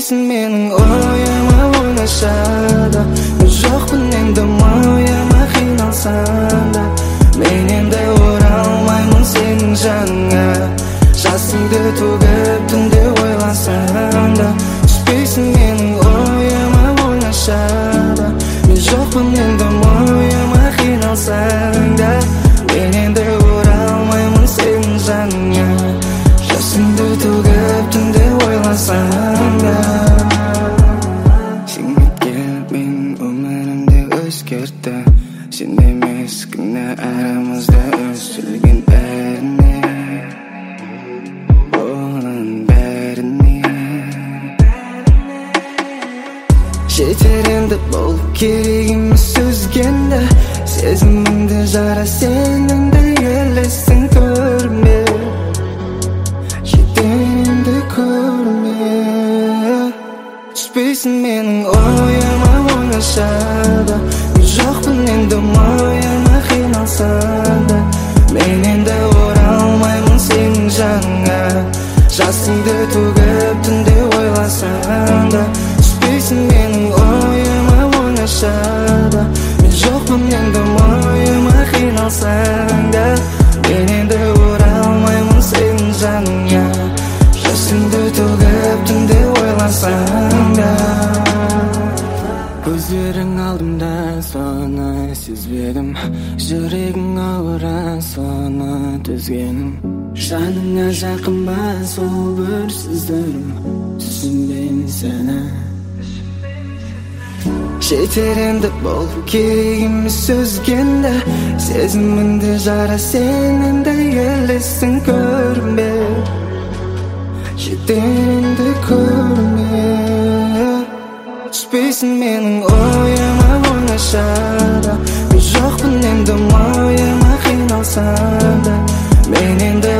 Түспейсің менің ойыма ойнашада, мен жоқпын енді мойыма қиналсам да. Мен енді оралмаймын сенің жаныңа, жасыңды төгіп түнде ойласам да. Түспейсің менің ойыма ойнашада, мен жоқпын енді мойыма қиналсам да. Мен енді оралмаймын сенің жаныңа, жасыңды төгіп түнде ойласам да. Сен кеткен менің өмірімді өзгертті, сен емес кінә арамызда үзілген бәріне, оның бәріне. Жетер енді бұл керек емес сөзгенді, сезіміңді жара сенің де елесің көрме, жетер енді көрме. Түспейсің менің ойыма ойнашада, мен жоқпын енді мойыма қиналсам да. Мен енді оралмаймын сенің жаныңа, жасыңды төгіп түнде ойласам да. Түспейсің менің ойыма ойнашада, мен жоқпын енді мойыма қиналсам да. Мен енді оралмаймын сенің жаныңа, жасыңды төгіп түнде ойласам да. Көздерің алдымда, соны сезбедім, жүрегің ауыран, соны төзгенім. Жаныңа жақын ба сол бір сөздерім, түсінбеймін сені. Жетер енді бұл керек емес сөзгенді, сезіміңді жара сенің де елесің көрме, жетер енді көрме. Түспейсің менің ойыма ойнашада, мен жоқпын енді мойыма қиналсам да. Мен енді